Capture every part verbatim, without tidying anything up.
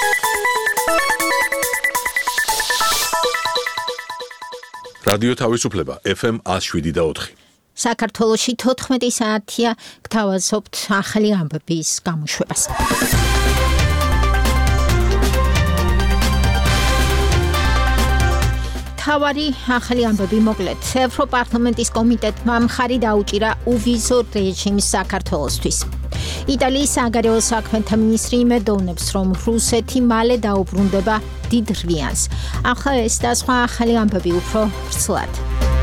რადიო თავისუფლება ეფ ემ one oh seven და four. საქართველოში თოთხმეტი საათია გთავაზობთ ახალი ამბების გამოშვებას. თავარი ახალი ამბები მოკლედ. ევროპარლამენტის კომიტეტმა მხარი დაუჭირა უვიზო რეჟიმს საქართველოსთვის. იტალიის საგარეო საქმეთა მინისტრი იმედოვნებს, რომ რუსეთი მალე დაუბრუნდება დიდ რვიანს. ახლა ეს და სხვა ახალი ამბები უფრო ვრცლად.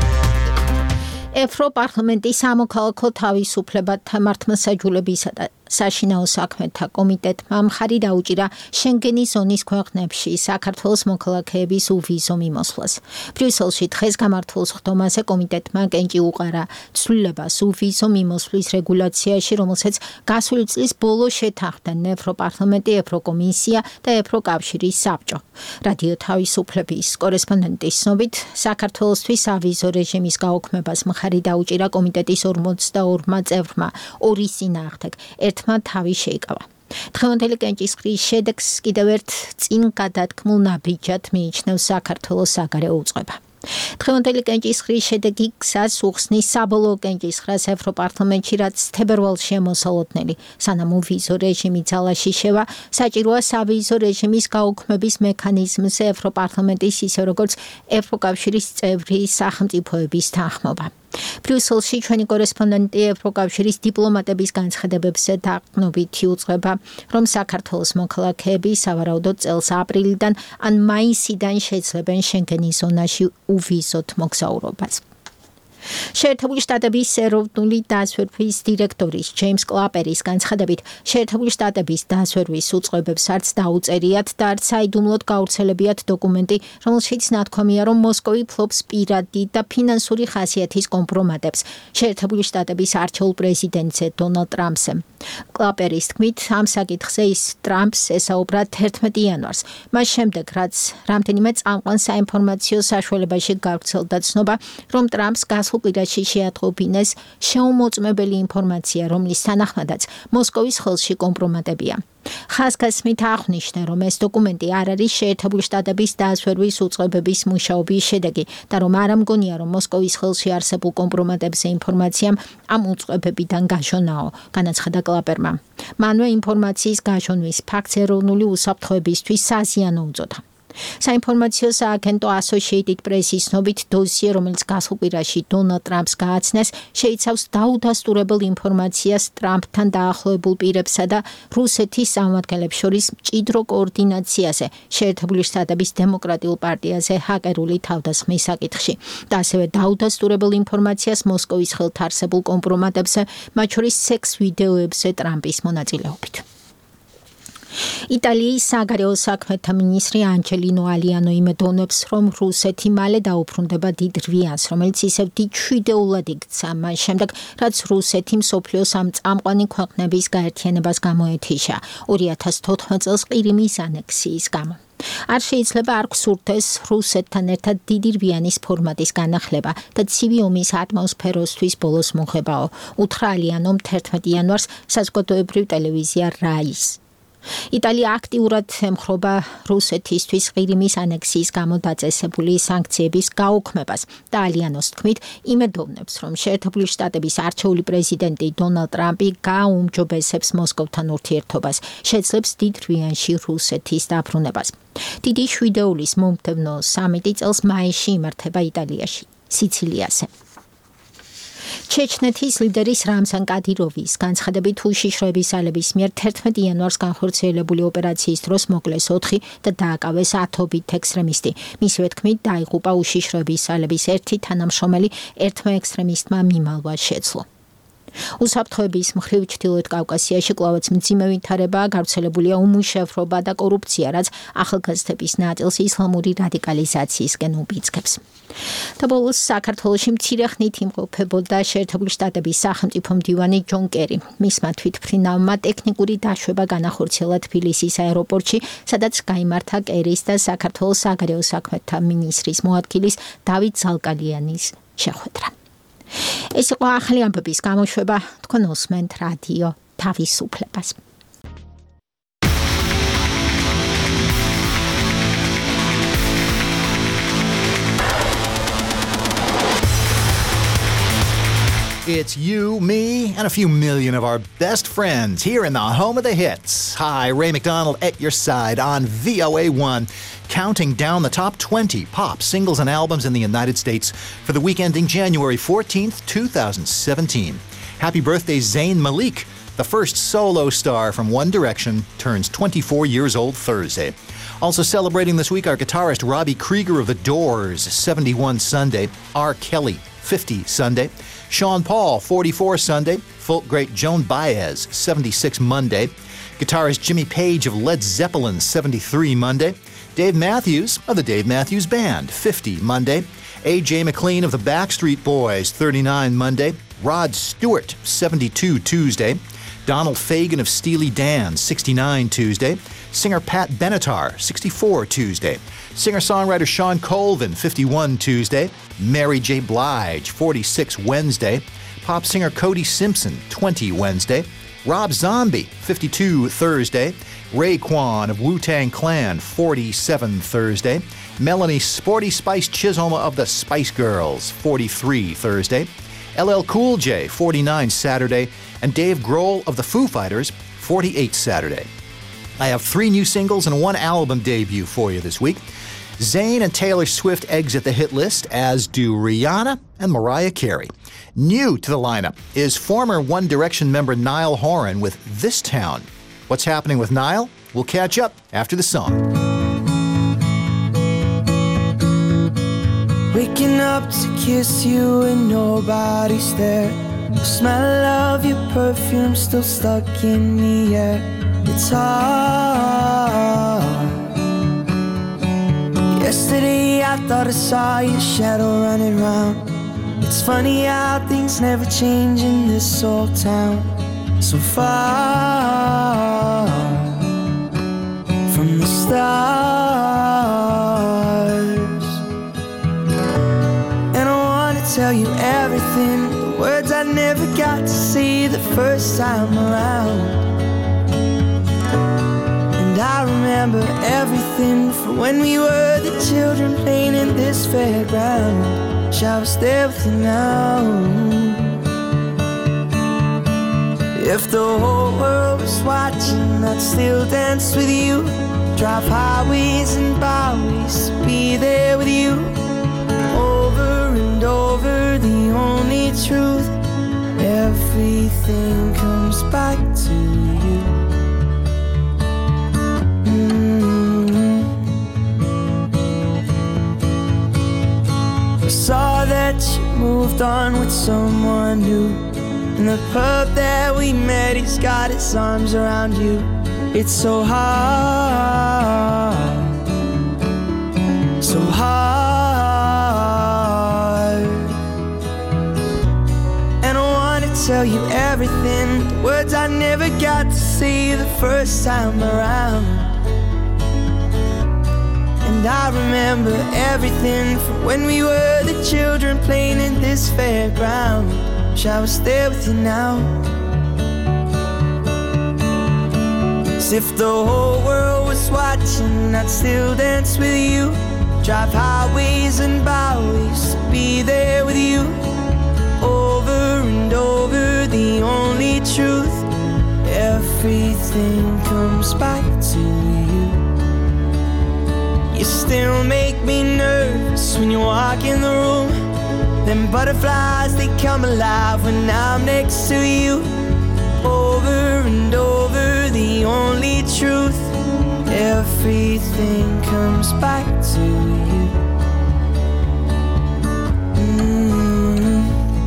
ევროპარლამენტის სამოქალაქო თავისუფლებათა მართლმსაჯულებისა და საშინაო საქმეთა კომიტეტმა მხარი დაუჭირა შენგენის ზონის ქვეყნებში საქართველოს მოქალაქეების უვიზო მიმოსვლას. ბრიუსელში დღეს გამართულ სხდომაზე კომიტეტმა კენჭი უყარა ცვლილებას უვიზო მიმოსვლის რეგულაციაში, რომელსაც გასული წლის ბოლოს შეთანხმდნენ ევროპარლამენტი, ევროკომისია და ევროკავშირის საბჭო. რადიო თავისუფლების კორესპონდენტის ცნობით, საქართველოსთვის ავიზო რეჟიმის გაუქმებას მხარი დაუჭირა კომიტეტის ორმოცდაორმა წევრმა ორის წინააღმდეგ. ერთმა თავი შეიკავა. დღევანდელი კენჭისყრის შედეგს კიდევ ერთ წინ გადადგმულ ნაბიჯად მიიჩნევს საქართველოს საგარეო უწყება. დღევანდელი კენჭისყრის შედეგი გზას უხსნის საბოლოო კენჭისყრას ევროპარლამენტში, რაც თებერვალშია მოსალოდნელი. სანამ უვიზო რეჟიმი ძალაში შევა, საჭიროა სავიზო რეჟიმის გაუქმების მექანიზმზე ევროპარლამენტის ისე როგორც ევროკავშირის წევრი სახელმწიფოების თანხმობა. ბრიუსელში ჩვენი კორესპონდენტი ევროკავშირის დიპლომატების განცხადებებზე დაყრდნობით იუწყება, რომ საქართველოს მოქალაქეები სავარაუდოდ წელს აპრილიდან ან მაისიდან შეძლებენ შენგენის ზონაში უვიზოთ მოგზაურობას. შეერთებული შტატების ეროვნული დაზვერვის დირექტორის ჯეიმს კლაპერის განცხადებით, შეერთებული შტატების დაზვერვის უწყებებს არც დაუწერიათ და არც საიდუმლოდ გავრცელებიათ დოკუმენტი, რომელშიც ნათქვამია, რომ მოსკოვი ფლობს პირადი და ფინანსური ხასიათის კომპრომატებს შეერთებული შტატების არჩეულ პრეზიდენტზე დონალდ ტრამპზე. კლაპერის თქმით, ამ საკითხზე ის ტრამპს ესაუბრა თერთმეტი იანვარს, მას შემდეგ, რაც რამდენიმე წამყვან საინფორმაციო საშუალებაში გავრცელდა ცნობა, რომ ტრამპს გასულ კვირაში შეატყობინეს შეუმოწმებელი ინფორმაცია, რომლის თანახმადაც მოსკოვის ხელში კომპრომატებია. ხაზგასმით აღნიშნა, რომ ეს დოკუმენტი არ არის შეერთებული შტატების დაზვერვის უწყებების მუშაობის შედეგი და რომ არ ამგონია, რომ მოსკოვის ხელში არსებულ კომპრომატებზე ინფორმაციამ ამ უწყებებიდან გაშონაო, განაცხადა კლაპერმა. მანვე ინფორმაციის გაშონვის ფაქტს ეროვნული უსაფრთხოებისთვის საზიანო უწოდა. საინფორმაციო სააგენტო Associated Press-ის ცნობით, დოსიე, რომელიც გასულ კვირაში დონალდ ტრამპს გააცნეს, შეიცავს დაუდასტურებელ ინფორმაციას ტრამპთან დაახლოებულ პირებსა და რუსეთის წარმომადგენლებს შორის მჭიდრო კოორდინაციაზე შეერთებული შტატების დემოკრატიულ პარტიაზე ჰაკერული თავდასხმის საკითხში და ასევე დაუდასტურებელ ინფორმაციას მოსკოვის ხელთ არსებულ კომპრომატებზე, მათ შორის სექს ვიდეოებზე ტრამპის მონაწილეობით. იტალიის საგარეო საქმეთა მინისტრი ანჯელინო ალიანო იმედოვნებს, რომ რუსეთი მალე დაუბრუნდება დიდ რვიანს, რომელიც ისევ დიდ შვიდეულად იქცა მას შემდეგ, რაც რუსეთი მსოფლიოს ამ წამყვანი ქვეყნების გაერთიანებას გამოეთიშა ორი ათას თოთხმეტ წელს ყირიმის ანექსიის გამო. არ შეიძლება არ გსურდეს რუსეთთან ერთად დიდი რვიანის ფორმატის განახლება და ცივი ომის ატმოსფეროსთვის ბოლოს მოხებაო, უთხრა ალიანომ თერთმეტი იანვარს საზოგადოებრივ ტელევიზია რაის. იტალია აქტიურად ემხრობა რუსეთისთვის ყირიმის ანექსიის გამო დაწესებული სანქციების გაუქმებას და ალიანოს თქმით იმედოვნებს, რომ შეერთებული შტატების არჩეული პრეზიდენტი დონალდ ტრამპი გააუმჯობესებს მოსკოვთან ურთიერთობას, შეძლებს დიდ რვიანში რუსეთის დაბრუნებას. დიდი შვიდეულის მომდევნო სამიტი წელს მაისში იმართება იტალიაში, სიცილიაზე. ჩეჩნეთის ლიდერის რამზან კადიროვის განცხადებით უშიშროების ძალების მიერ თერთმეტი იანვარს განხორციელებული ოპერაციის დროს მოკლეს ოთხი და დააკავეს ათობით ექსტრემისტი. მისივე თქმით, დაიღუპა უშიშროების ძალების ერთი თანამშრომელი, ერთმა ექსტრემისტმა მიმალვა შეძლო. უსაფრთხოების მხრივ ჩრდილოეთ კავკასიაში კვლავაც მძიმე ვითარებაა, გავრცელებულია უმუშევრობა და კორუფცია, რაც ახალგაზრდების ნაწილს ისლამური რადიკალიზაციისკენ უბიძგებს. და ბოლოს საქართველოში მცირე ხნით იმყოფებოდა შეერთებული შტატების სახელმწიფო მდივანი ჯონ კერი. მისმა თვითმფრინავმა ტექნიკური დაშვება განახორციელა თბილისის აეროპორტში, სადაც გაიმართა კერის და საქართველოს საგარეო საქმეთა მინისტრის მოადგილის დავით ზალკალიანის შეხვედრა. ეს იყო ახალი ამბების გამოშვება, თქვენ უსმენთ რადიო თავისუფლებას. It's you, me, and a few million of our best friends here in the home of the hits. Hi, Ray McDonald at your side on V O A one, counting down the top twenty pop singles and albums in the United States for the week ending January fourteenth, twenty seventeen. Happy birthday, Zayn Malik. The first solo star from One Direction turns twenty-four years old Thursday. Also celebrating this week, our guitarist Robbie Krieger of The Doors, seventy-one Sunday. R. Kelly, fifty Sunday. Sean Paul, forty-four Sunday. Folk great Joan Baez, seventy-six Monday. Guitarist Jimmy Page of Led Zeppelin, seventy-three Monday. Dave Matthews of the Dave Matthews Band, fifty Monday. A J McLean of the Backstreet Boys, thirty-nine Monday. Rod Stewart, seventy-two Tuesday. Donald Fagen of Steely Dan, sixty-nine Tuesday. Singer Pat Benatar, sixty-four Tuesday. Singer-songwriter Sean Colvin, fifty-one Tuesday. Mary J. Blige, forty-six Wednesday. Pop singer Cody Simpson, twenty Wednesday. Rob Zombie, fifty-two Thursday. Raekwon of Wu-Tang Clan, forty-seven Thursday. Melanie Sporty Spice Chisholm of the Spice Girls, forty-three Thursday. L L Cool J, forty-nine Saturday. And Dave Grohl of the Foo Fighters, forty-eight Saturday. I have three new singles and one album debut for you this week. Zayn and Taylor Swift exit the hit list, as do Rihanna and Mariah Carey. New to the lineup is former One Direction member Niall Horan with This Town. What's happening with Niall? We'll catch up after the song. Waking up to kiss you and nobody's there. The smell of your perfume still stuck in the air. It's hard. Yesterday I thought I saw your shadow running round. It's funny how things never change in this old town. So far from the stars. And I wanna tell you everything, the words I never got to see the first time around. I remember everything from when we were the children playing in this fairground. Shall I stay with you now? If the whole world was watching, I'd still dance with you. Drive highways and byways, be there with you. Over and over, the only truth. Everything comes back to you. Saw that you moved on with someone new. In the pub that we met, he's got his arms around you. It's so hard, so hard. And I wanna tell you everything, the words I never got to say the first time around. And I remember everything from when we were the children playing in this fairground. Shall I stay with you now? 'Cause if the whole world was watching, I'd still dance with you. Drive highways and byways, be there with you. Over and over, the only truth. Everything comes back to you. You still make me nervous when you walk in the room. Them butterflies, they come alive when I'm next to you. Over and over, the only truth. Everything comes back to you. Mm-hmm.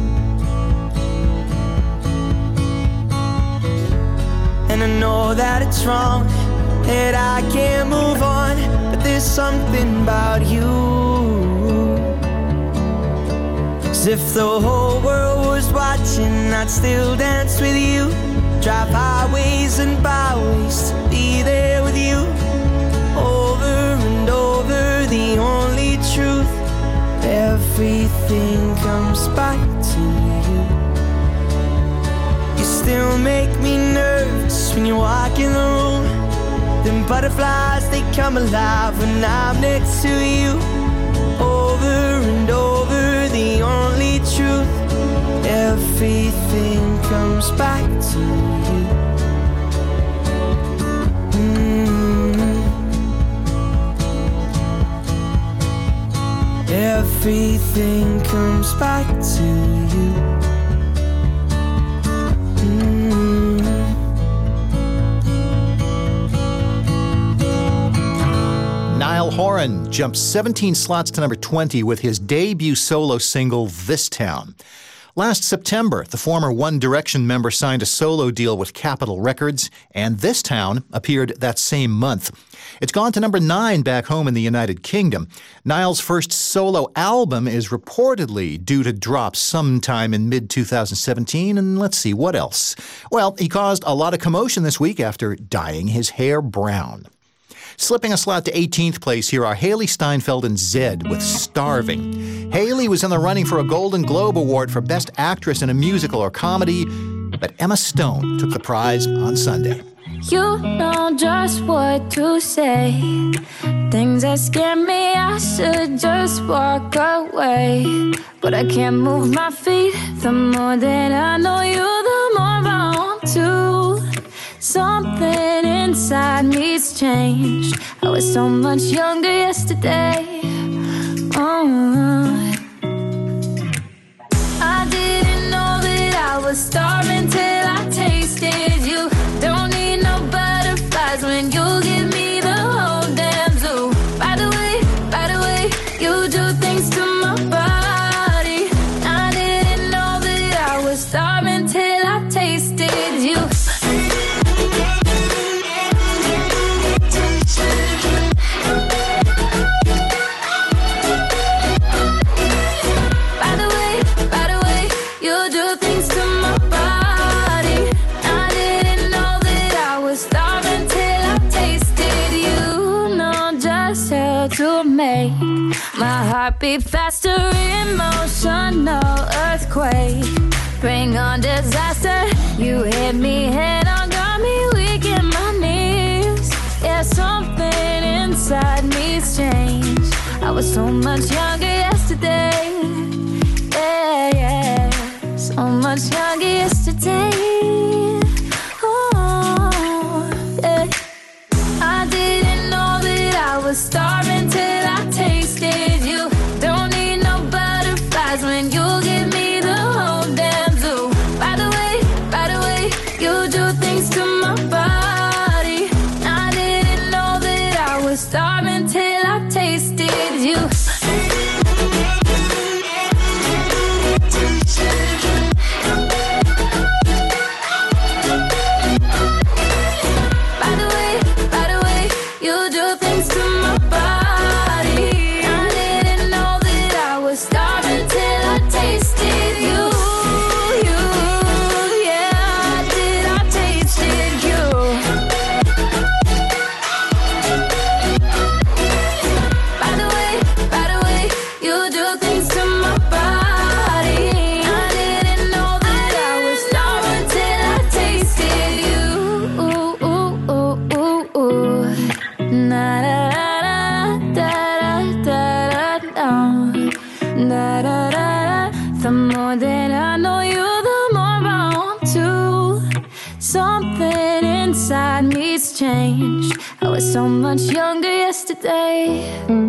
And I know that it's wrong, that I can't move on, but there's something about you. 'Cause if the whole world was watching, I'd still dance with you. Drive highways and byways to be there with you. Over and over, the only truth. Everything comes back to you. You still make me nervous when you walk in the room. Them butterflies, they come alive when I'm next to you. Over and over, the only truth. everything comes back to you. Mm. Everything comes back to you. Mm. Niall Horan jumps seventeen slots to number twenty with his debut solo single, This Town. Last September, the former One Direction member signed a solo deal with Capitol Records, and This Town appeared that same month. It's gone to number nine back home in the United Kingdom. Niall's first solo album is reportedly due to drop sometime in mid twenty seventeen, and let's see, what else? Well, he caused a lot of commotion this week after dyeing his hair brown. Slipping a slot to eighteenth place, here are Hailee Steinfeld and Zedd with Starving. Hailee was in the running for a Golden Globe Award for Best Actress in a Musical or Comedy, but Emma Stone took the prize on Sunday. You know just what to say. Things that scare me, I should just walk away. But I can't move my feet. The more that I know you, the more I want to. Something inside me's changed. I was so much younger yesterday. Oh, I didn't know that I was starving till I tasted you. Don't need no butterflies when you give me the whole damn zoo. By the way, by the way, you do things to my body. I didn't know that I was starving till I tasted you. My heart beat faster, emotional earthquake. Bring on disaster. You hit me head on, got me weak in my knees. Yeah, something inside me's changed. I was so much younger yesterday. Yeah, yeah, so much younger yesterday. Oh, yeah. I didn't know that I was starving till I tasted you. Don't need no butterflies when you give me the whole damn zoo. By the way, by the way, you do things to my body. I didn't know that I was starving till I tasted you. By the way, by the way, you do things to my body. I didn't know that I was starving till I tasted you. You, yeah, did I tasted you. By the way, by the way, you do things to my body. I didn't know that I was starving till I tasted you. Ooh, ooh, ooh, ooh, ooh. Na da da da da da da da da. The more that I know you, the more I want to. Something inside me's changed. I was so much younger yesterday.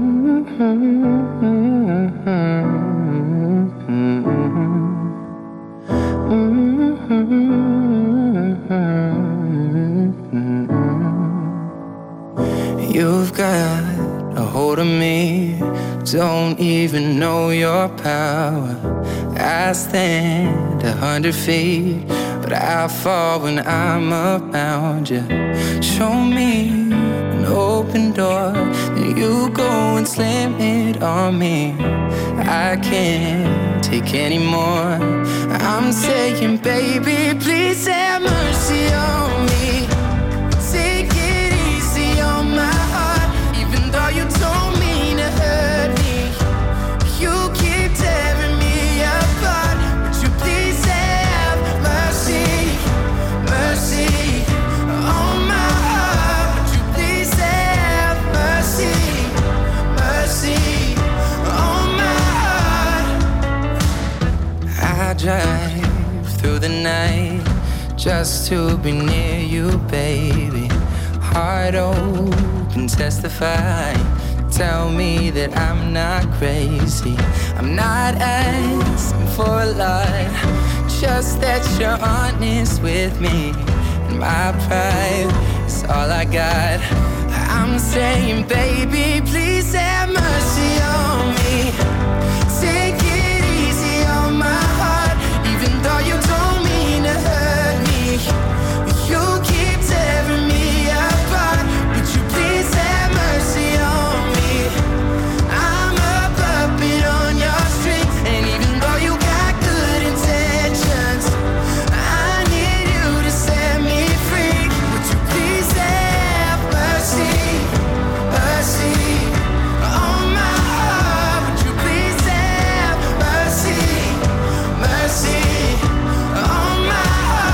You've got a hold of me, don't even know your power. I stand a hundred feet, but I fall when I'm around you. Show me an open door, then you go and slam it on me. I can't take any more. I'm saying, baby, please have mercy on me. Take it easy on my heart, even though you don't mean to hurt me. You keep tearing me apart. Would you please have mercy, mercy on my heart? Would you please have mercy, mercy on my heart? I drive to be near you, baby. Heart open, testify. Tell me that I'm not crazy. I'm not asking for a lot, just that you're honest with me. And my pride is all I got. I'm saying, baby, please have mercy on me. Take it easy on my heart, even though you don't mean to hurt me. You keep tearing me apart. Would you please have mercy on me? I'm a puppet on your string, and even though you got good intentions, I need you to set me free. Would you please have mercy, mercy on my heart? Would you please have mercy, mercy on my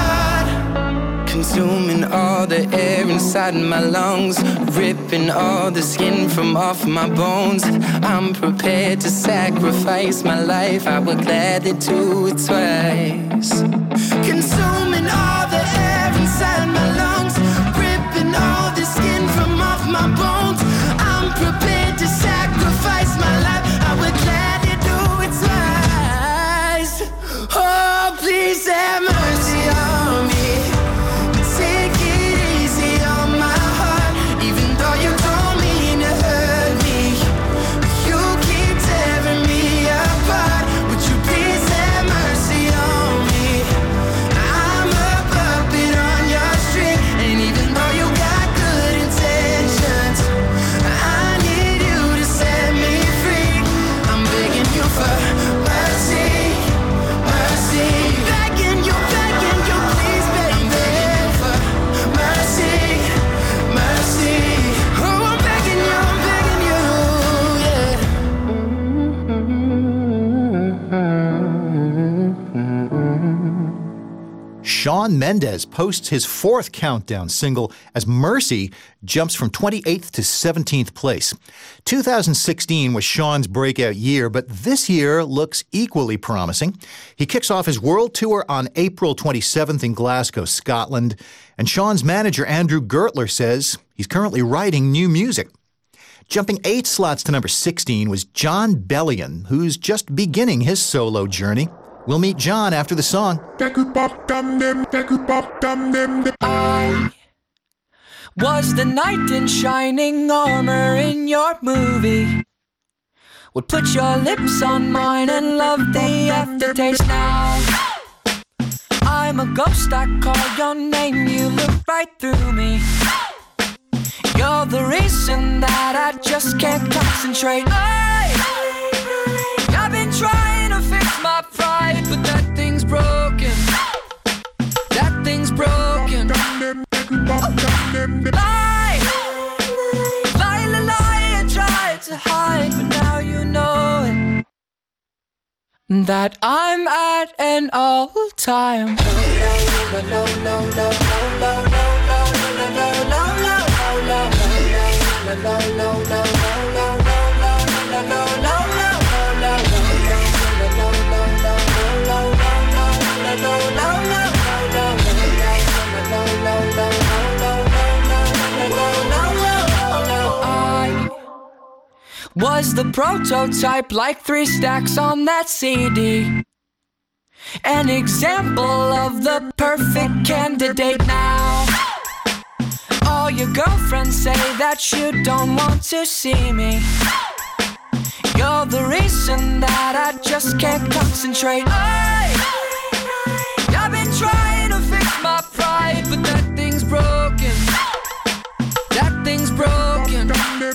heart? Consuming all the air inside my lungs, ripping all the skin from off my bones. I'm prepared to sacrifice my life. I would gladly do it twice. Consuming all the air inside my lungs, ripping all the skin from off my bones. I'm prepared to sacrifice my life. I would gladly do it twice. Oh, please have mercy on me. Take it easy on my heart, even though you don't mean to hurt me. You keep tearing me apart. Would you please have mercy on me? I'm a puppet on your string, and even though you got good intentions, I need you to set me free. I'm begging you for mercy, mercy. Begging you, begging you, please, baby. I'm begging you for mercy, mercy. Oh, I'm begging you, I'm begging you, yeah. Shawn Mendes posts his fourth countdown single as Mercy jumps from twenty-eighth to seventeenth place. two thousand sixteen was Shawn's breakout year, but this year looks equally promising. He kicks off his world tour on April twenty-seventh in Glasgow, Scotland, and Shawn's manager Andrew Gertler says he's currently writing new music. Jumping eight slots to number sixteen was Jon Bellion, who's just beginning his solo journey. We'll meet John after the song. I was the knight in shining armor in your movie. Would put your lips on mine and love the aftertaste. Now I'm a ghost, I call your name, you look right through me. You're the reason that I just can't concentrate. I, I've been trying to fix my pride, but that thing's broken. That thing's broken. Lie, lie, lie, lie, I tried to hide, but now you know it. That I'm at an all-time. Was the prototype, like three stacks on that C D. An example of the perfect candidate. Now all your girlfriends say that you don't want to see me. You're the reason that I just can't concentrate. I, I've been trying to fix my pride, but that thing's broken. That thing's broken.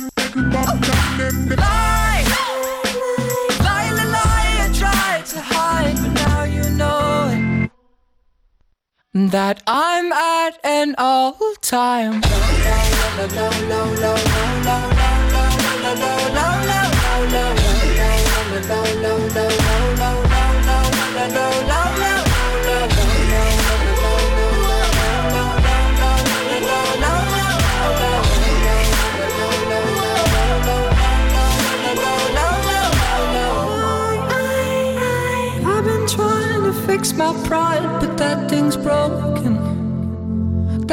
Lie, lie, lie, lie, I tried to hide, but now you know it. That I'm at an all-time. I've been trying to fix my pride, but that thing's broken.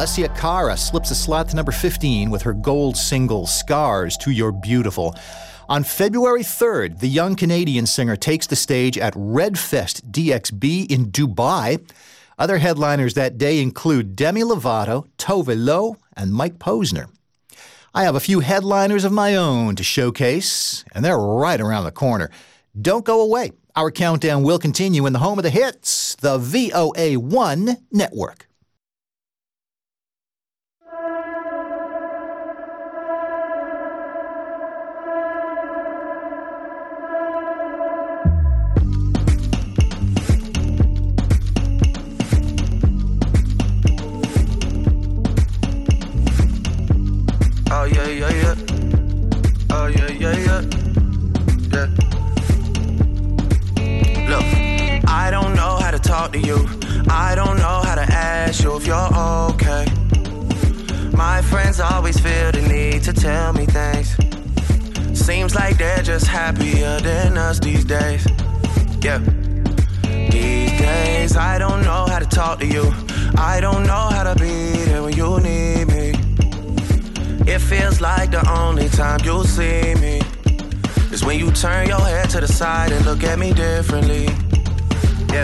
Alessia Cara slips a slot to number fifteen with her gold single, Scars to Your Beautiful. On February third, the young Canadian singer takes the stage at Redfest D X B in Dubai. Other headliners that day include Demi Lovato, Tove Lo, and Mike Posner. I have a few headliners of my own to showcase, and they're right around the corner. Don't go away. Our countdown will continue in the home of the hits, the V O A one Network. Oh yeah, yeah, yeah. Oh yeah, yeah, yeah. Yeah. Look, I don't know how to talk to you. I don't know how to ask you if you're okay. My friends always feel the need to tell me things. Seems like they're just happier than us these days. Yeah. These days, I don't know how to talk to you. I don't know how to be there when you need me. It feels like the only time you'll see me is when you turn your head to the side and look at me differently. Yeah.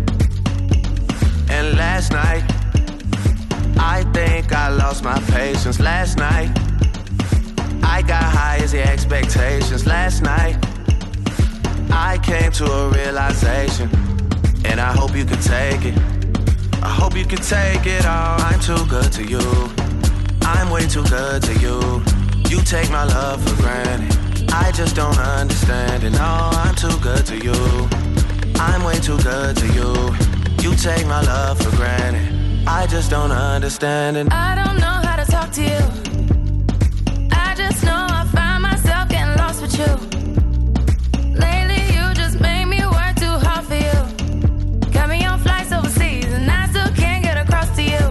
And last night, I think I lost my patience. Last night, I got high as the expectations. Last night, I came to a realization, and I hope you can take it. I hope you can take it all. I'm too good to you. I'm way too good to you. You take my love for granted. I just don't understand it. No, I'm too good to you. I'm way too good to you. You take my love for granted. I just don't understand it. I don't know how to talk to you. I just know I find myself getting lost with you. Lately you just made me work too hard for you. Got me on flights overseas and I still can't get across to you.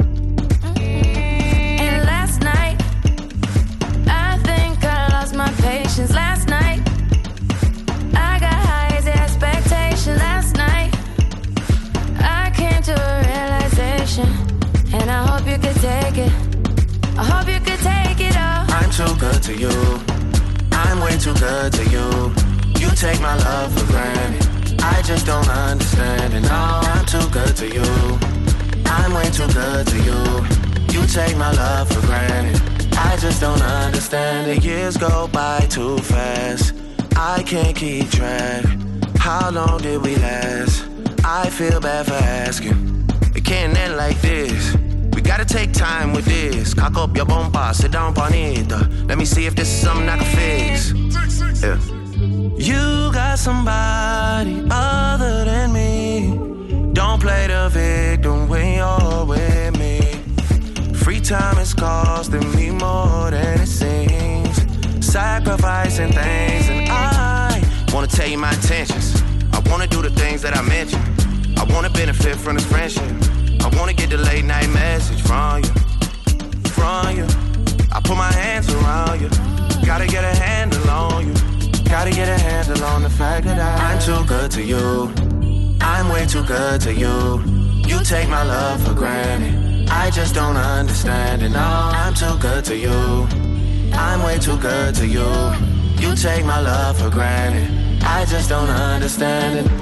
Patience last night. I got high as expectation last night. I came to a realization, and I hope you could take it. I hope you could take it all. I'm too good to you. I'm way too good to you. You take my love for granted. I just don't understand it. No, I'm too good to you. I'm way too good to you. You take my love for granted. I just don't understand it. Years go by too fast. I can't keep track. How long did we last? I feel bad for asking. It can't end like this. We gotta take time with this. Cock up your bumper, sit down bonita. Let me see if this is something I can fix. Yeah. You got somebody other than me. Don't play the victim when you're with me. Free time is costing me more than it seems. Sacrificing things, and I wanna tell you my intentions. I wanna do the things that I mentioned. I wanna benefit from this friendship. I wanna get the late night message from you, from you. I put my hands around you. Gotta get a handle on you. Gotta get a handle on the fact that I, I'm too good to you. I'm way too good to you. You take my love for granted. I just don't understand it. No, I'm too good to you. I'm way too good to you. You take my love for granted. I just don't understand it.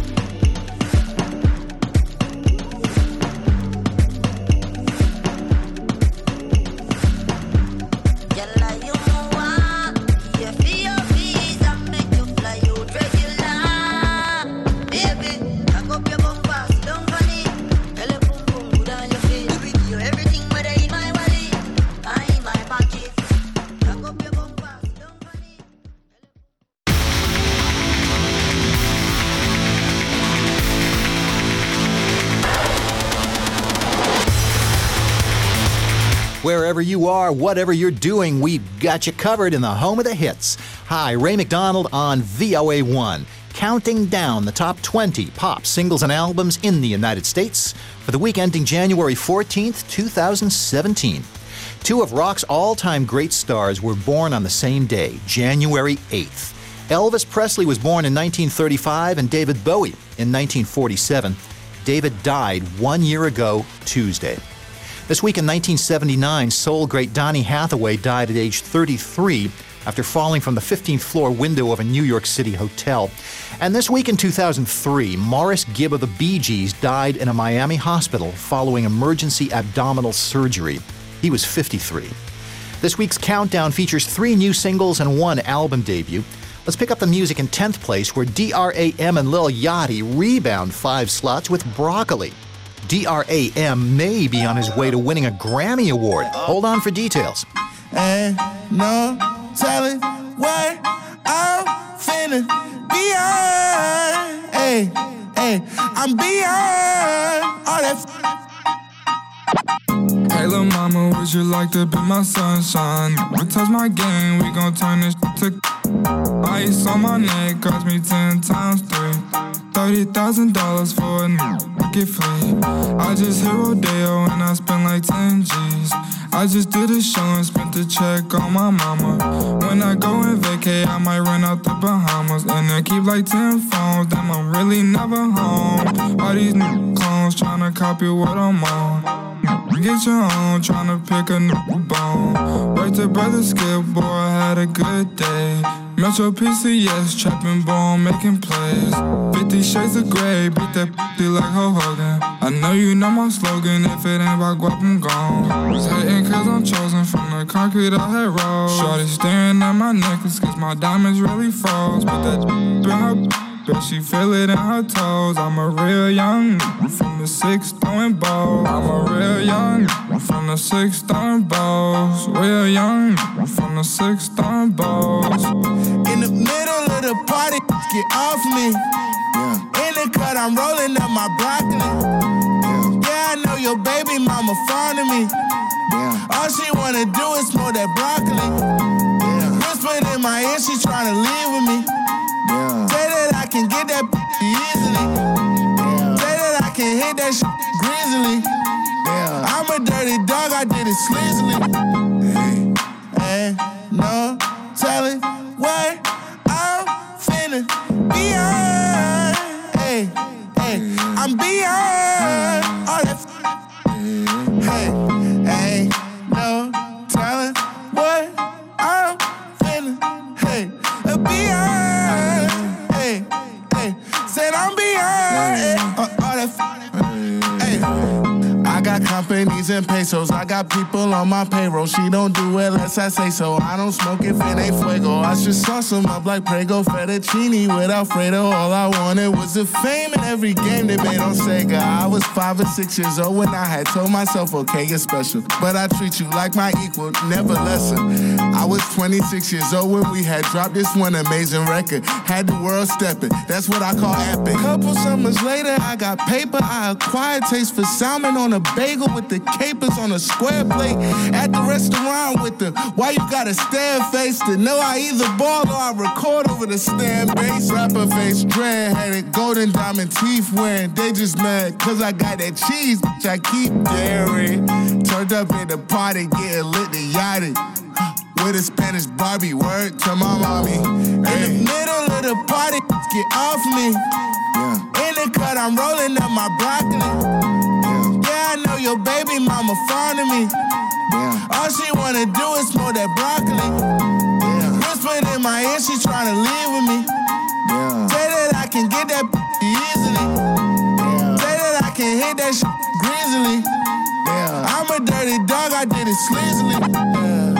Wherever you are, whatever you're doing, we've got you covered in the home of the hits. Hi, Ray McDonald on V O A one, counting down the top twenty pop singles and albums in the United States for the week ending January fourteenth, twenty seventeen. Two of rock's all-time great stars were born on the same day, January eighth. Elvis Presley was born in nineteen thirty-five and David Bowie in nineteen forty-seven. David died one year ago, Tuesday. This week in nineteen seventy-nine, soul great Donny Hathaway died at age thirty-three after falling from the fifteenth floor window of a New York City hotel. And this week in two thousand three, Morris Gibb of the Bee Gees died in a Miami hospital following emergency abdominal surgery. He was fifty-three. This week's countdown features three new singles and one album debut. Let's pick up the music in tenth place, where D R A M and Lil Yachty rebound five slots with Broccoli. D R A M may be on his way to winning a Grammy Award. Hold on for details. Ain't no telling what I'm finna be on. Hey, hey, I'm beyond all that. Hey, lil' mama, would you like to be my sunshine? We touch my game, we gon' turn this to ice on my neck, cost me ten times three. Thirty thousand dollars for a new get free. I just hit Rodeo and I spent like ten G's. I just did a show and spent the check on my mama. When I go and vacay, I might run out the Bahamas and then keep like ten phones. Damn, I'm really never home. All these new clones tryna copy what I'm on. Get your own, tryna pick a new bone. Right to Brother Skip, boy, I had a good day. Metro P C S, trapping bone, making plays. Fifty shades of gray, beat that p***y like Hulk Hogan. I know you know my slogan, if it ain't about guap, I'm gone. Was hating cause I'm chosen from the concrete I had rolled. Shorty staring at my necklace cause my diamonds really froze. Put that in her bet she feel it in her toes. I'm a real young from the six throwing balls. I'm a real young from the six throwing balls. Real young from the six throwing balls. In the middle of the party, get off me. Yeah. In the cut, I'm rolling up my broccoli. Yeah, yeah, I know your baby mama fond of me. Yeah. All she wanna do is smoke that broccoli. Yeah. Whispered in my ear, she tryna leave with me. Yeah. Say that I can get that easily. Yeah. Say that I can hit that shit greasily. Yeah. I'm a dirty dog, I did it sleazily. Hey, hey, no telling what I'm finna be on. Hey, hey, I'm beyond all that. Hey, hey, no telling what I'm finna. Hey, beyond. Hey, hey, said I'm beyond all that. Hey. I got companies and pesos, I got people on my payroll. She don't do it unless I say so. I don't smoke if it ain't fuego. I should sauce them up like Prego fettuccine with Alfredo. All I wanted was the fame in every game they made on Sega. I was five or six years old when I had told myself, okay, you're special, but I treat you like my equal, never lesser. I was twenty-six years old when we had dropped this one amazing record. Had the world stepping, that's what I call epic. Couple summers later, I got paper. I acquired taste for salmon on a bagel with the capers on a square plate. At the restaurant with the why you gotta stare face to know I either ball or I record over the stand bass. Rapper face, dread-headed, golden diamond teeth wearing. They just mad cause I got that cheese, bitch, I keep daring. Turned up at the party, getting lit and yachted. With a Spanish Barbie, word to my mommy. In the middle of the party, get off me. Yeah. In the cut, I'm rolling up my broccoli. Yeah, yeah, I know your baby mama fond of me. Yeah. All she wanna do is smoke that broccoli. Yeah. Whispered in my ear, she tryna leave with me. Yeah. Say that I can get that easily. Yeah. Say that I can hit that shit greasily. Yeah. I'm a dirty dog, I did it sleazily. Yeah.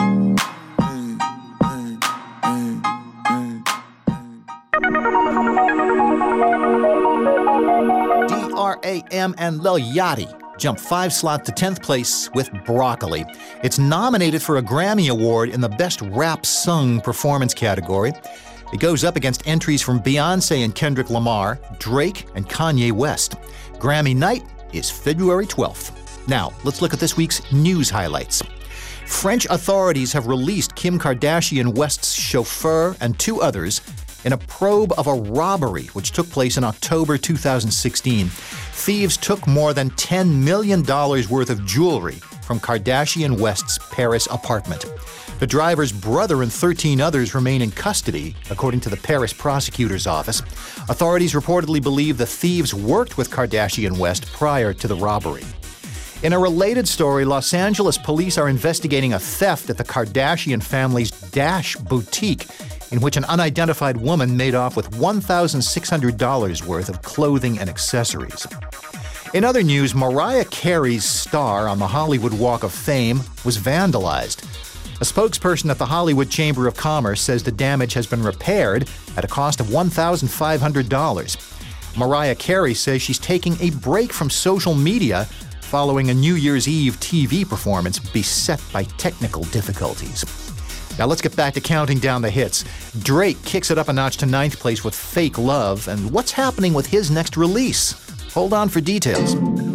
D R A M and Lil Yachty jumped five slots to tenth place with Broccoli. It's nominated for a Grammy Award in the Best Rap Sung Performance category. It goes up against entries from Beyoncé and Kendrick Lamar, Drake, and Kanye West. Grammy night is February twelfth. Now, let's look at this week's news highlights. French authorities have released Kim Kardashian West's chauffeur and two others in a probe of a robbery which took place in October two thousand sixteen. Thieves took more than ten million dollars worth of jewelry from Kardashian West's Paris apartment. The driver's brother and thirteen others remain in custody, according to the Paris prosecutor's office. Authorities reportedly believe the thieves worked with Kardashian West prior to the robbery. In a related story, Los Angeles police are investigating a theft at the Kardashian family's Dash boutique, in which an unidentified woman made off with one thousand six hundred dollars worth of clothing and accessories. In other news, Mariah Carey's star on the Hollywood Walk of Fame was vandalized. A spokesperson at the Hollywood Chamber of Commerce says the damage has been repaired at a cost of one thousand five hundred dollars. Mariah Carey says she's taking a break from social media following a New Year's Eve T V performance beset by technical difficulties. Now let's get back to counting down the hits. Drake kicks it up a notch to ninth place with Fake Love, and what's happening with his next release? Hold on for details.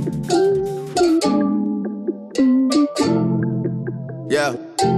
Yeah.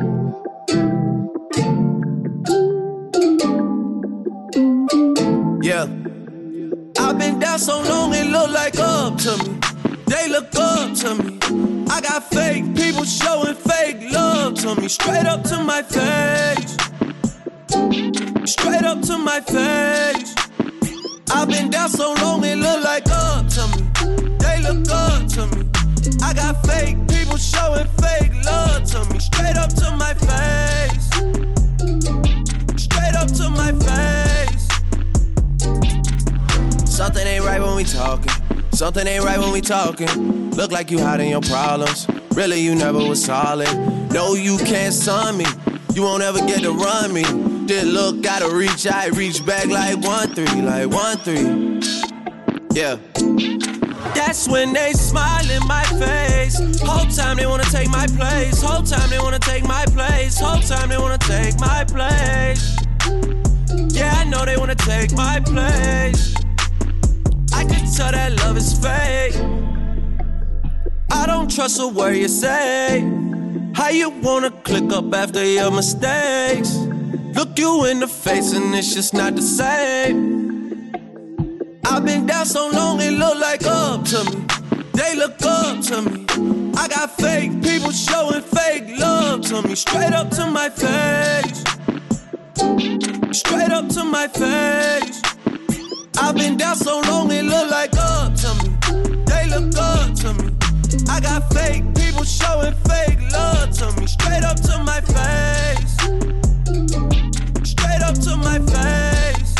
Yeah. I've been down so long it look like up to me. They look up to me. I got fake people showing fake love to me. Straight up to my face. Straight up to my face. I've been down so long it look like up to me. They look up to me. I got fake people showing fake love to me. Straight up to my face. Straight up to my face. Something ain't right when we talking. Something ain't right when we talking. Look like you hiding your problems. Really, you never was solid. No, you can't son me. You won't ever get to run me. Did look, gotta reach, I reach back like one three, like one three. Yeah. That's when they smile in my face. Whole time they wanna take my place. Whole time they wanna take my place. Whole time they wanna take my place. Yeah, I know they wanna take my place. I can tell that love is fake. I don't trust a word you say. How you wanna click up after your mistakes? Look you in the face and it's just not the same. I've been down so long it look like up to me. They look up to me. I got fake people showing fake love to me. Straight up to my face. Straight up to my face. I've been down so long it look like up to me. They look up to me. I got fake people showing fake love to me. Straight up to my face. Straight up to my face.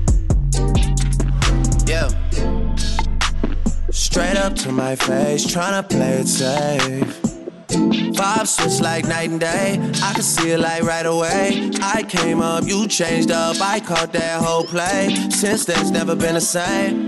Yeah. Straight up to my face, tryna play it safe. Vibes switch like night and day. I can see it like right away. I came up, you changed up. I caught that whole play. Since then, it's never been the same.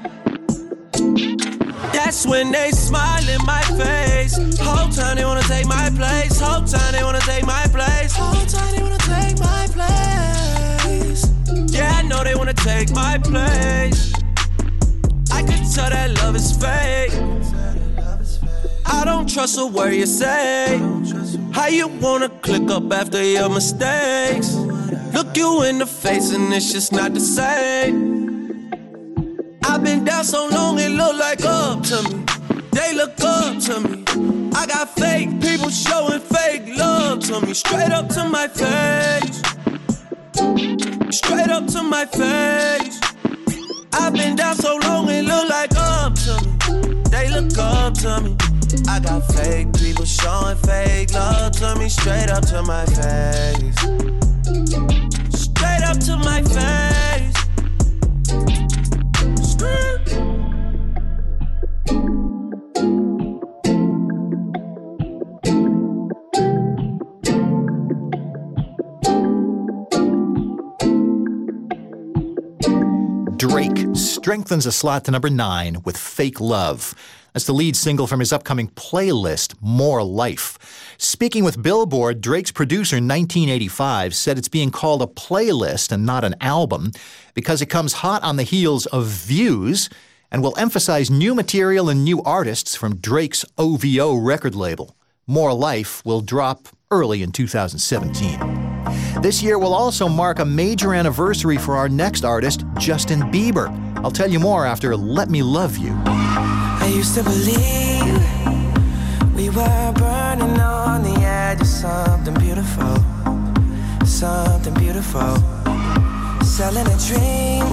That's when they smile in my face. Whole time they wanna take my place. Whole time they wanna take my place. Whole time they wanna take my place. Yeah, I know they wanna take my place. I can tell that love is fake. I don't trust a word you say. How you wanna click up after your mistakes? Look you in the face and it's just not the same. I've been down so long it look like up to me. They look up to me. I got fake people showing fake love to me. Straight up to my face. Straight up to my face. I've been down so long it look like up to me. They look up to me. I got fake people showing fake love to me. Straight up to my face. Straight up to my face. Drake strengthens a slot to number nine with Fake Love. That's the lead single from his upcoming playlist, More Life. Speaking with Billboard, Drake's producer, nineteen eighty-five, said it's being called a playlist and not an album because it comes hot on the heels of Views and will emphasize new material and new artists from Drake's O V O record label. More Life will drop early in two thousand seventeen. This year will also mark a major anniversary for our next artist, Justin Bieber. I'll tell you more after Let Me Love You. I used to believe we were burning on the edge of something beautiful, something beautiful. Selling a dream,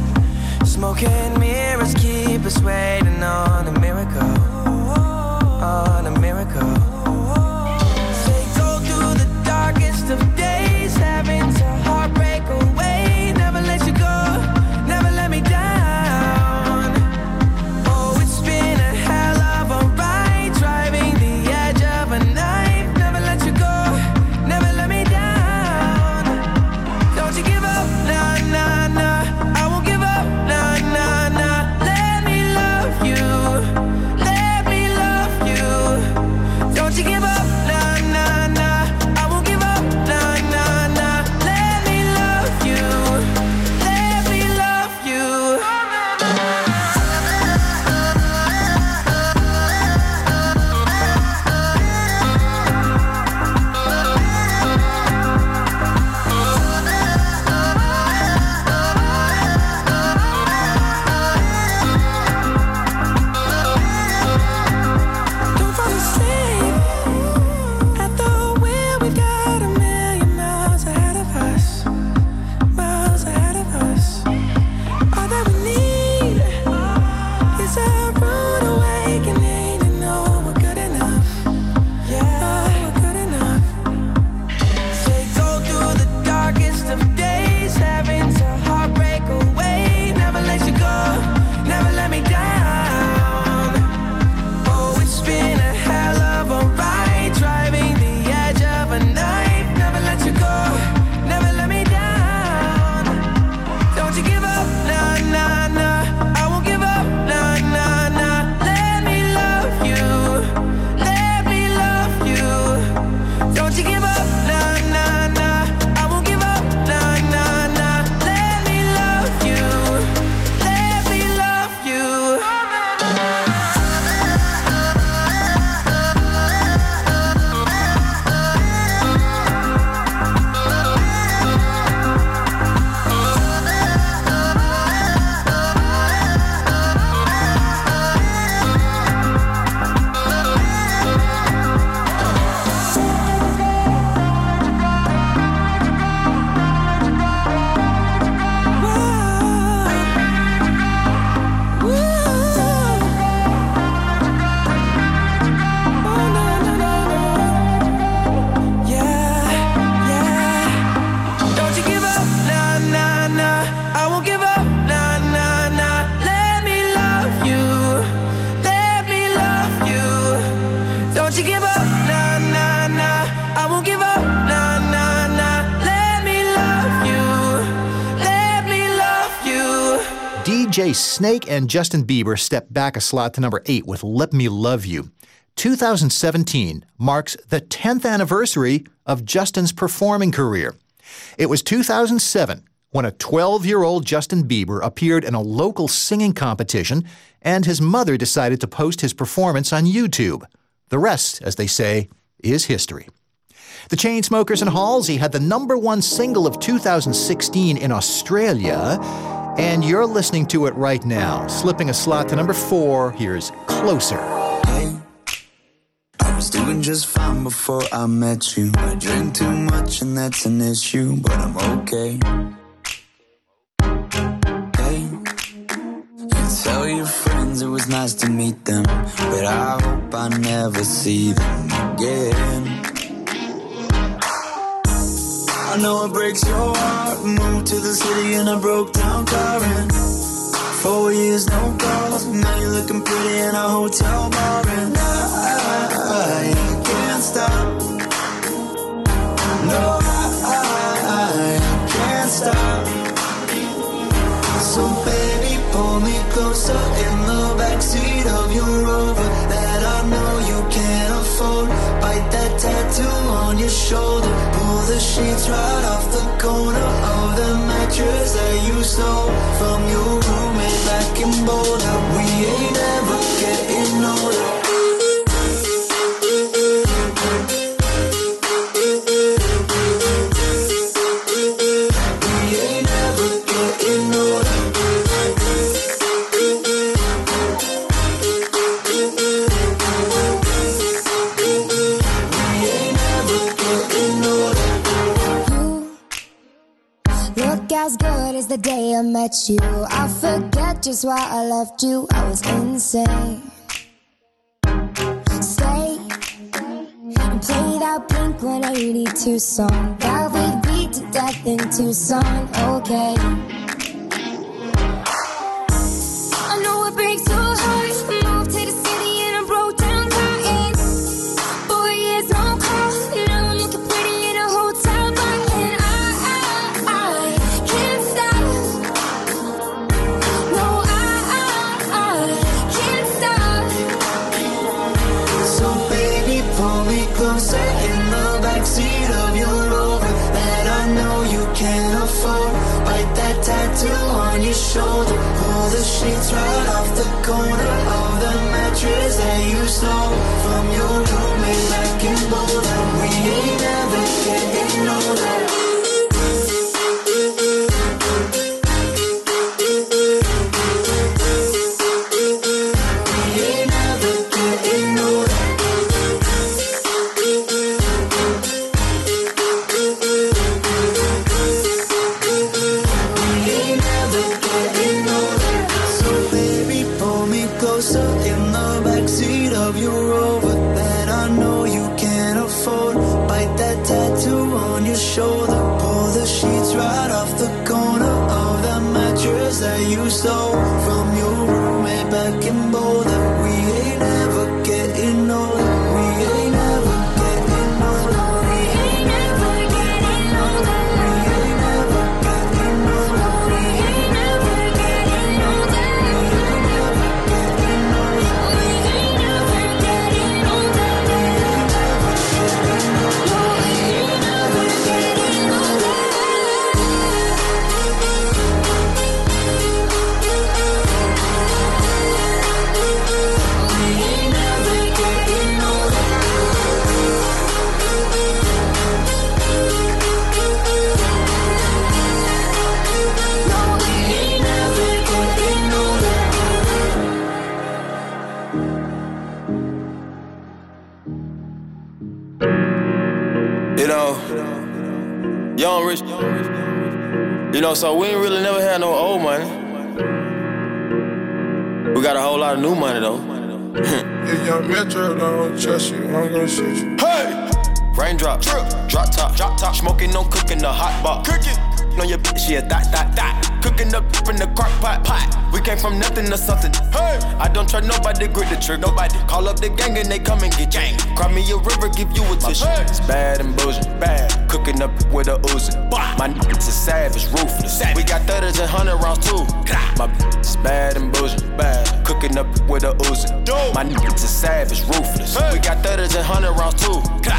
smoking mirrors keep us waiting on a miracle, on a miracle. Say go through the darkest of days, having to heartbreak away. Never let you go, never let me down. Oh, it's been a hell of a ride, driving the edge of a knife. Never let you go, never let me down. Don't you give up, nah, nah, nah. I won't give up, nah, nah, nah. Let me love you, let me love you. Don't you give up, nah, nah, nah. I won't give up, nah, nah, nah. Let me love you, let me love you. Don't fall asleep at the wheel. We got a million miles ahead of us, miles ahead of us. All that we need is a rude awakening to know we're good enough. Yeah, we're good enough. Say go through the darkest of days, having to heartbreak away. Never let you go, never let me down. Oh, it's been a hell of a ride, driving the edge of a knife. Never let you go, never let me down. Don't you give up, nah, nah, nah. I won't give up, nah, nah, nah. Let me love you, let me love you. Don't you give up, nah, nah, nah. I won't give up, nah, nah, nah. Let me love you, let me love you. Don't you give up, nah, nah, nah. I won't give up, nah, nah, nah. Let me love you, let me love you. Don't you give up, nah, nah, nah. I won't give up, nah, nah, nah. Let me love you, let me love you. D J Snake and Justin Bieber stepped back a slot to number eight with Let Me Love You. two thousand seventeen marks the tenth anniversary of Justin's performing career. It was two thousand seven when a twelve-year-old Justin Bieber appeared in a local singing competition, and his mother decided to post his performance on YouTube. The rest, as they say, is history. The Chainsmokers and Halsey had the number one single of two thousand sixteen in Australia, and you're listening to it right now. Slipping a slot to number four, here's Closer. Hey, I was doing just fine before I met you. I drink too much and that's an issue, but I'm okay. Hey, you tell your friends it was nice to meet them, but I hope I never see them again. I know it breaks your heart. Moved to the city in a broke down car and four years no calls. Now you're looking pretty in a hotel bar and I, I can't stop. No, I, I can't stop. So baby, pull me closer in the backseat of your Rover that I know you can't afford. Bite that tattoo on your shoulder. Pull the sheets right off the corner of the mattress that you stole from your roommate back in Boulder. We ain't ever getting older. We ain't ever getting older. As good as the day I met you, I forget just why I left you. I was insane. Stay Blend eighty Tucson. That we beat to death in Tucson. Okay. I know it breaks your heart. Moved to the city and I broke down crying. Four years on call. Now I'm looking pretty in a hotel bar. And I, I, I can't stop. No, I, I, I can't stop. So baby, pull me closer in the backseat of your Rover that I know you can't afford. Bite that tattoo on your shoulder. Pull the sheets right off the corner of the mattress that you stole from your roommate back in Boulder. We ain't never getting older. We ain't never getting older. In the backseat of your Rover that I know you can't afford. Bite that tattoo on your shoulder. Pull the sheets right off the corner of the mattress that you stole from your roommate back in Boulder. We ain't never getting older. We ain't never getting older. We ain't never getting older. We ain't never getting older. We ain't never getting older. You know, young rich, you know, so we ain't really never had no old money. We got a whole lot of new money though. If young Metro don't trust you, I'm gonna shoot you. Hey! Raindrop, drip, drop top, drop top, smoking, no cooking, the hot pot. Cooking on your bitch, yeah, that, that, that. Cooking up in the crock pot, pot. We came from nothing to something. Hey! I don't trust nobody, grip the trick, nobody. Call up the gang and they come and get gang. Cry me a river, give you a tissue. Hey. It's bad and bullshit, bad. Cooking up with a Uzi. My niggas is savage, ruthless. We got thudders and hundred rounds too. My bitch is bad and bullshit, bad. Cooking up with a Uzi. My niggas is savage, ruthless. We got thudders and hundred rounds too.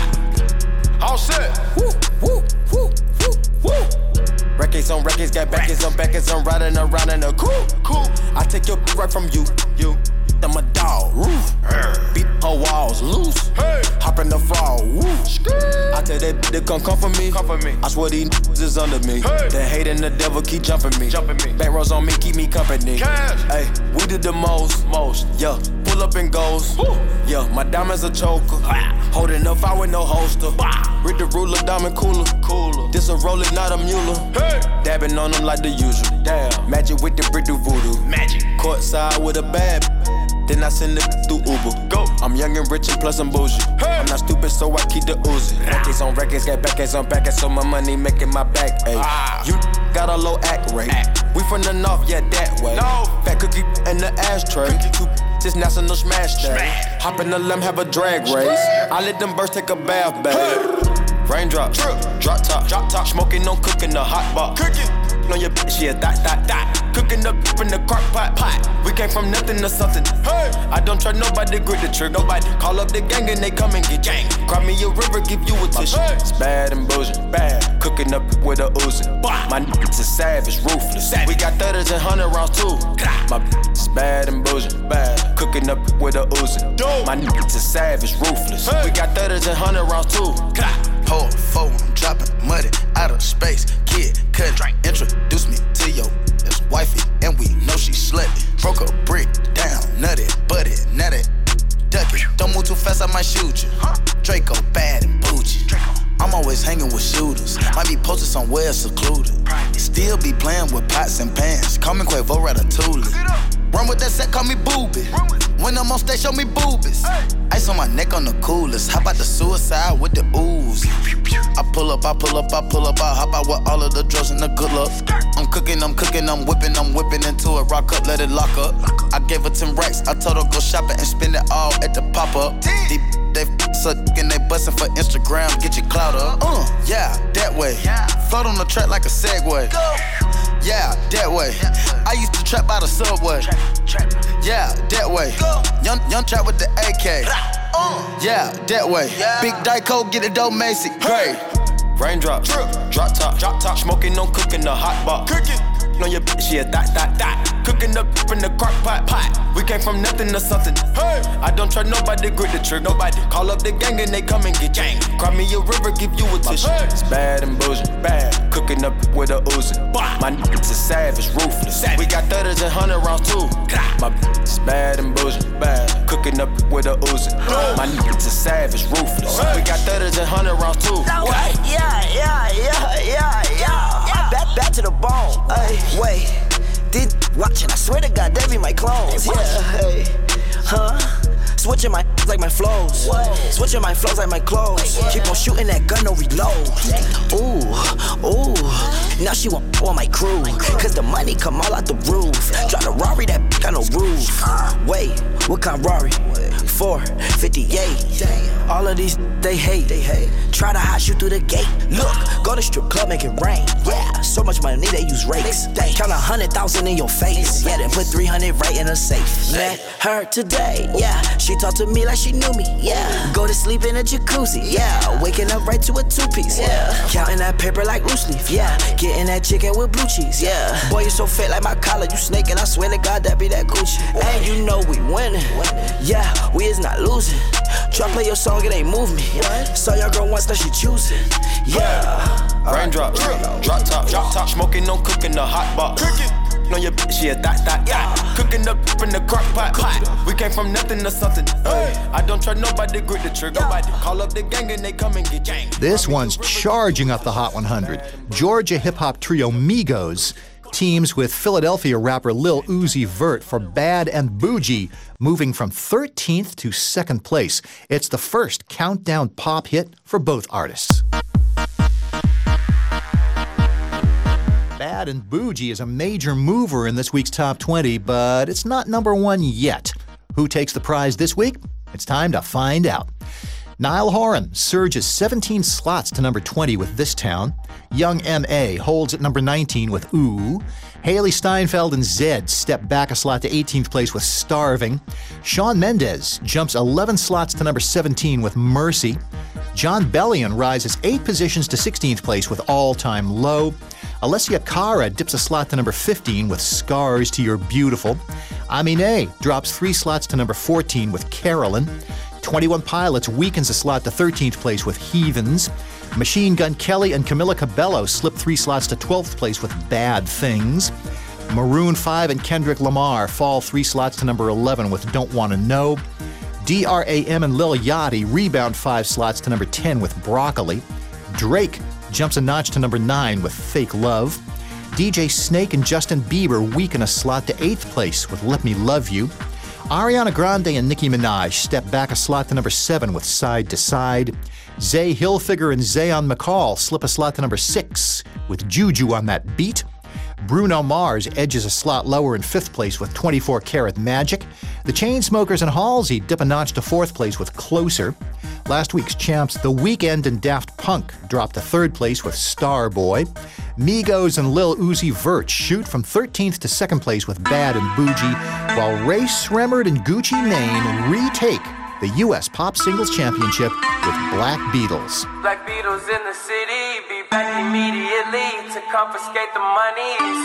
All set. Woo, woo, woo, woo, woo. Records on records, got backers on backers. I'm riding around in a cool, cool. I take your right from you, you. I'm a dog, roof. Beat her walls loose. Hey. Hop in the fall, woo. I tell that bitch to come come for me. Come for me. I swear these niggas is under me. Hey. The hate and the devil keep jumping me. Jumping me. Back rows on me, keep me company. Hey, we did the most, most. Yeah, pull up and goes. Woo. Yeah, my diamonds a choker. Ah. Holding up, I with no holster. Bah. Read the ruler, diamond cooler. Cooler. This a roller, not a mule. Hey. Dabbing on them like the usual. Damn. Magic with the brick do voodoo. Magic. Courtside with a bad. Then I send it through Uber. Go. I'm young and rich and plus I'm bougie. Hey. I'm not stupid, so I keep the Uzi. Records on records, got backers on backers, so my money making my back. Ayy. Ah. You got a low act rate. Act. We from the north, yeah, that way. No. Fat cookie in the ashtray. Cookie. This national smash day. Hop in the limb, have a drag race. I let them birds take a bath, babe. Hey. Raindrop, drip, drop top, drop top. Smoking, no cooking, the hot pot. Cooking on your bitch, yeah, that, that, that. Cooking up in the crock pot, pot. We came from nothing to something. Hey, I don't trust nobody, grip the trick, nobody. Call up the gang and they come and get gang. Cry me a river, give you a tissue. Hey. It's bad and bullshit, bad. Cooking up with a Uzi. My niggas is savage, ruthless. Savage. We got thudders and hundred rounds too. My bitch is bad and bullshit, bad. Cooking up with a Uzi. My niggas is savage, ruthless. Hey. We got thudders and hundred rounds too. Hold four, I'm dropping muddy out of space. Kid, cut, introduce me to your wifey, and we know she slutty. Broke a brick down, nutty, butty, nutty, ducky. Don't move too fast, I might shoot you. Draco bad and bougie. I'm always hanging with shooters. Might be posted somewhere secluded. Still be playing with pots and pans. Call me Quavo Ratatouille. Run with that set, call me Booby. When I'm on stage, show me boobies. Ice on my neck on the coolest. How about the suicide with the ooze? I pull up, I pull up, I pull up, I hop out with all of the drugs and the good luck. I'm cooking, I'm cooking, I'm whipping, I'm whipping into it. Rock up, let it lock up. I gave her ten racks, I told her go shopping and spend it all at the pop-up. Deep, they suck and they bustin' for Instagram, get your clout up. Uh, yeah, that way. Float on the track like a Segway. Yeah, that way. I used to trap by the subway. Yeah, that way. Young, young trap with the A K. Yeah, that way. Big Dyco, get it dope, Macy. Great. Raindrop, drop top, drop top. Smoking, no cooking, the hot pot. Cooking. On your bitch, yeah, that, that, that. Cooking up in the crock pot, pot. We came from nothing to something. Hey, I don't try nobody, grip the trick. Nobody call up the gang and they come and get gang. Cry me a river, give you a tissue. It's bad and bullshit, bad. Cooking up with a Uzi. My niggas is savage, ruthless. We got thudders and hundred rounds too. My bitch is bad and bullshit, bad. Cooking up with a Uzi. My niggas is savage, ruthless. We got thudders and hundred rounds too. Yeah, yeah, yeah, yeah, yeah, yeah. Back, back to the bone. Ay, wait, did watching? I swear to God, they be my clones. Yeah, hey, huh? Switching my like my flows. Switching my flows like my clothes. Keep on shooting that gun, no reload. Ooh, ooh. Now she want on my crew. Cause the money come all out the roof. Drive the Rari, that got no roof. Wait, what kind of Rari? four fifty-eight. All of these they hate. They hate. Try to hot shoot through the gate. Look, go to strip club, make it rain. Yeah, so much money they use rakes. Count a hundred thousand in your face. Yeah, then put three hundred right in a safe. Met her today. Yeah, she talked to me like she knew me. Yeah, go to sleep in a jacuzzi. Yeah, waking up right to a two piece. Yeah, counting that paper like loose leaf. Yeah, getting that chicken with blue cheese. Yeah, boy you so fat like my collar. You snaking. I swear to God that be that Gucci. And you know we winning. Yeah, we is not losing. Try play your song, it ain't move me. Saw your girl once, now she choosing. Yeah. Raindrop, drop top, drop top. Smoking, no cooking, the hot pot. Cooking. On your bitch, yeah, that, that, that. Cooking up in the crock pot, pot. We came from nothing to something. Hey, I don't try nobody, grip the trigger. Nobody call up the gang and they come and get gang. This one's charging up the Hot one hundred. Georgia hip-hop trio Migos teams with Philadelphia rapper Lil Uzi Vert for Bad and Bougie, moving from thirteenth to second place. It's the first countdown pop hit for both artists. Bad and Bougie is a major mover in this week's Top twenty, but it's not number one yet. Who takes the prize this week? It's time to find out. Niall Horan surges seventeen slots to number twenty with This Town. Young M A holds at number nineteen with Ooh. Haley Steinfeld and Zedd step back a slot to eighteenth place with Starving. Shawn Mendes jumps eleven slots to number seventeen with Mercy. John Bellion rises eight positions to sixteenth place with All Time Low. Alessia Cara dips a slot to number fifteen with Scars to Your Beautiful. Aminé drops three slots to number fourteen with Carolyn. twenty-one Pilots weakens a slot to thirteenth place with Heathens. Machine Gun Kelly and Camila Cabello slip three slots to twelfth place with Bad Things. Maroon five and Kendrick Lamar fall three slots to number eleven with Don't Wanna Know. D R A M and Lil Yachty rebound five slots to number ten with Broccoli. Drake jumps a notch to number nine with Fake Love. D J Snake and Justin Bieber weaken a slot to eighth place with Let Me Love You. Ariana Grande and Nicki Minaj step back a slot to number seven with Side to Side. Zay Hilfiger and Zayn McCall slip a slot to number six with Juju on That Beat. Bruno Mars edges a slot lower in fifth place with twenty-four karat Magic. The Chainsmokers and Halsey dip a notch to fourth place with Closer. Last week's champs, The Weeknd and Daft Punk drop to third place with Starboy. Migos and Lil Uzi Vert shoot from thirteenth to second place with Bad and Bougie, while Ray Sremmurd and Gucci Mane retake the U S Pop Singles Championship with Black Beatles. Black Beatles in the city, be back immediately to confiscate the monies.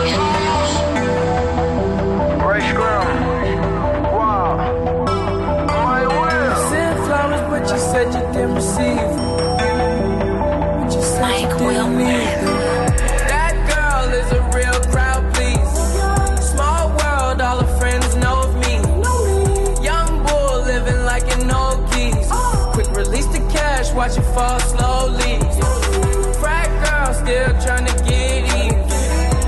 Ray Scrum, wow, my will. Sent flowers, but you said you didn't receive. But you said Mike you didn't need. That girl is a real crowd, please. Small world, all her friends know of me. Young bull living like an old geese. Quick release the cash, watch it fall slowly. Frat girl still trying to get even.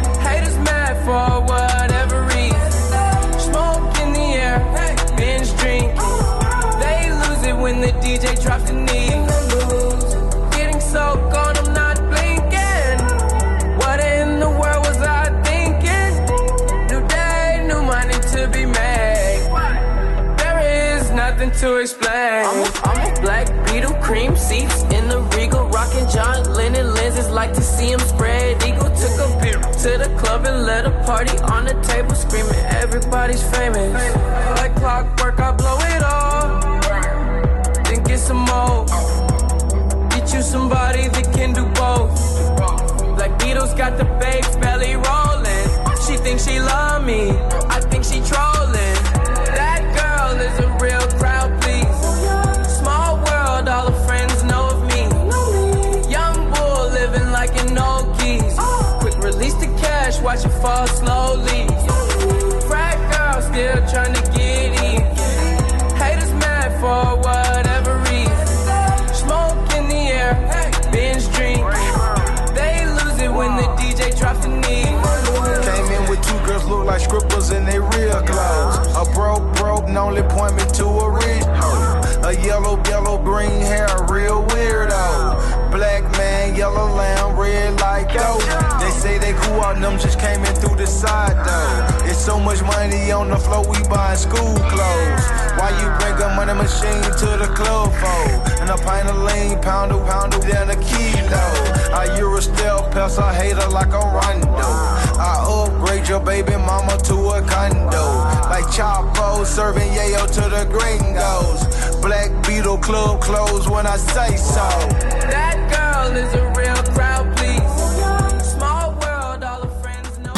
cream seats in the Regal, rocking John Lennon lenses, like to see him spread eagle. Took a beer to the club and let a party on the table, screaming everybody's famous. Like clockwork, I blow it all, then get some more. Get you somebody that can do both. Like Beatles got the babes belly rolling. She thinks she love me, I think she trolling. That girl is a real crowd, please. Small world, all her friends know of me. Young bull living like an old geese. Quick release the cash, watch it fall slowly. Frat girl still trying to get in. Haters mad for whatever reason. Smoke in the air, binge drink. They lose it when the D J drops the knee. Came in with two girls look like scribbles in they real clothes. A broke, broke, only point me to a rich hoe. A yellow, yellow, green hair, real weirdo. Black man, yellow lamb, red like dope. They say they cool out, them just came in through the side though. It's so much money on the floor, we buying school clothes. Why you bring a money machine to the club for? And a pint of lean, pound of pound of down a kilo. I Euro still pest, I hate her like a rondo. I upgrade your baby mama to a condo. Like Chapo serving yayo to the gringos. Black Beetle club closed when I say so. That girl is a real crowd, please. Small world, all her friends know.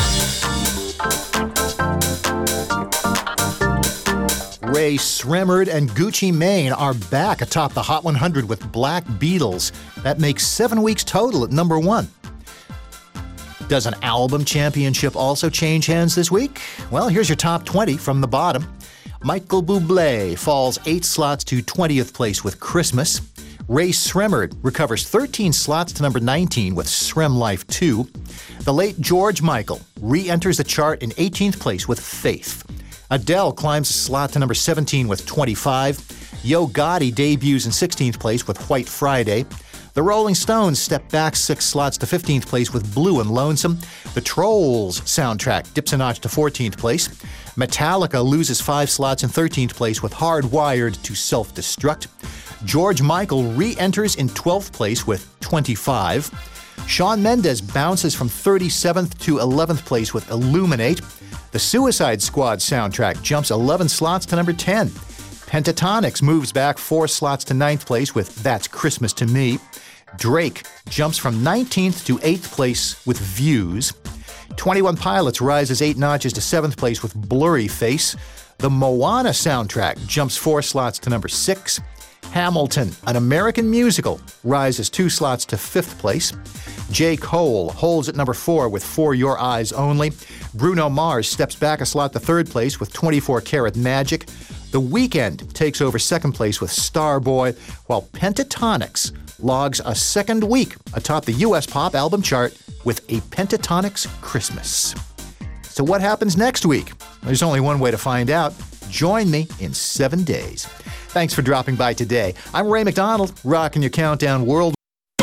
Ray Sremmurd and Gucci Mane are back atop the Hot one hundred with Black Beatles. That makes seven weeks total at number one. Does an album championship also change hands this week? Well, here's your top twenty from the bottom. Michael Bublé falls eight slots to twentieth place with Christmas. Ray Sremmurd recovers thirteen slots to number nineteen with Srem Life two. The late George Michael re-enters the chart in eighteenth place with Faith. Adele climbs a slot to number seventeen with twenty-five. Yo Gotti debuts in sixteenth place with White Friday. The Rolling Stones step back six slots to fifteenth place with Blue and Lonesome. The Trolls soundtrack dips a notch to fourteenth place. Metallica loses five slots in thirteenth place with Hardwired to Self-Destruct. George Michael re-enters in twelfth place with twenty-five. Shawn Mendes bounces from thirty-seventh to eleventh place with Illuminate. The Suicide Squad soundtrack jumps eleven slots to number ten. Pentatonix moves back four slots to ninth place with That's Christmas to Me. Drake jumps from nineteenth to eighth place with Views. twenty-one Pilots rises eight notches to seventh place with Blurry Face. The Moana soundtrack jumps four slots to number six. Hamilton, an American musical, rises two slots to fifth place. J. Cole holds at number four with For Your Eyes Only. Bruno Mars steps back a slot to third place with twenty-four Karat Magic. The Weeknd takes over second place with Starboy, while Pentatonix logs a second week atop the U S pop album chart with A Pentatonix Christmas. So what happens next week? There's only one way to find out. Join me in seven days. Thanks for dropping by today. I'm Ray McDonald, rocking your countdown world.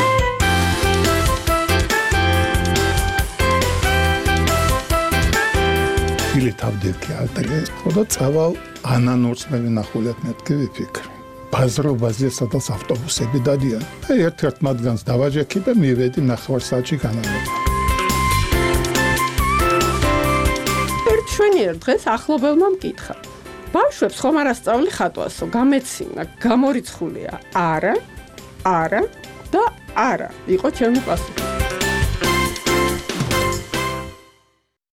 Ili თავდირქი ალტერეს, ხოდა წავალ ანანურს მე ვინახულეთ მეთქი ვიფიქრ. ბაზრობაზე სადაც ავტობუსები დადიან. და ერთ-ერთ მათგანს დავაჯექი და მივედი ნახევარსაათში განავრება. ერთ შვენიერ დღეს ახლობელმა მკითხა. ბავშვებს ხომ არ ასწავლი ხატვასო, გამეცინა, გამორიცხულია არა, არა და არა. იყო ჩემი პასუხი.